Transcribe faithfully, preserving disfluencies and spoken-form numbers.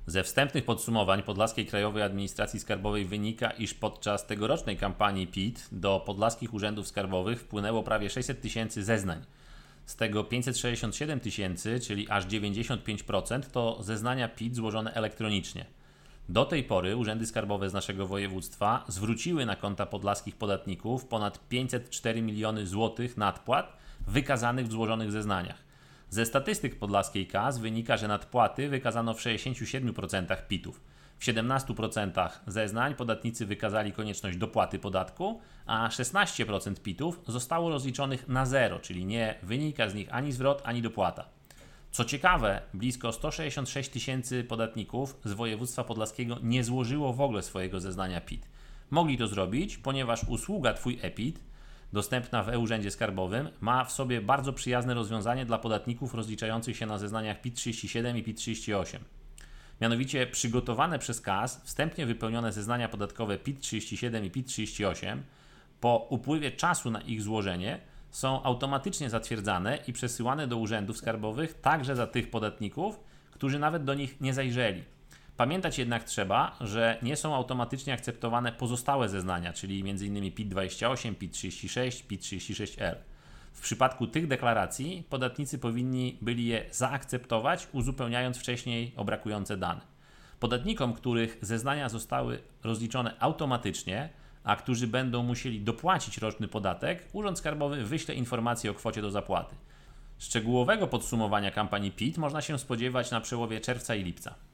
Ze wstępnych podsumowań Podlaskiej Krajowej Administracji Skarbowej wynika, iż podczas tegorocznej kampanii P I T do podlaskich urzędów skarbowych wpłynęło prawie sześćset tysięcy zeznań. Z tego pięćset sześćdziesiąt siedem tysięcy, czyli aż dziewięćdziesiąt pięć procent, to zeznania P I T złożone elektronicznie. Do tej pory urzędy skarbowe z naszego województwa zwróciły na konta podlaskich podatników ponad pięćset cztery miliony złotych nadpłat wykazanych w złożonych zeznaniach. Ze statystyk podlaskiej K A S wynika, że nadpłaty wykazano w sześćdziesięciu siedmiu procentach P I T-ów. W siedemnastu procentach zeznań podatnicy wykazali konieczność dopłaty podatku, a szesnaście procent P I T-ów zostało rozliczonych na zero, czyli nie wynika z nich ani zwrot, ani dopłata. Co ciekawe, blisko sto sześćdziesiąt sześć tysięcy podatników z województwa podlaskiego nie złożyło w ogóle swojego zeznania P I T. Mogli to zrobić, ponieważ usługa Twój e-P I T, dostępna w e-Urzędzie Skarbowym, ma w sobie bardzo przyjazne rozwiązanie dla podatników rozliczających się na zeznaniach P I T trzydzieści siedem i P I T trzydzieści osiem. Mianowicie przygotowane przez K A S wstępnie wypełnione zeznania podatkowe P I T trzydzieści siedem i P I T trzydzieści osiem po upływie czasu na ich złożenie są automatycznie zatwierdzane i przesyłane do urzędów skarbowych także za tych podatników, którzy nawet do nich nie zajrzeli. Pamiętać jednak trzeba, że nie są automatycznie akceptowane pozostałe zeznania, czyli m.in. P I T dwadzieścia osiem, P I T trzydzieści sześć, P I T trzydzieści sześć L. W przypadku tych deklaracji podatnicy powinni byli je zaakceptować, uzupełniając wcześniej o brakujące dane. Podatnikom, których zeznania zostały rozliczone automatycznie, a którzy będą musieli dopłacić roczny podatek, Urząd Skarbowy wyśle informację o kwocie do zapłaty. Szczegółowego podsumowania kampanii P I T można się spodziewać na przełomie czerwca i lipca.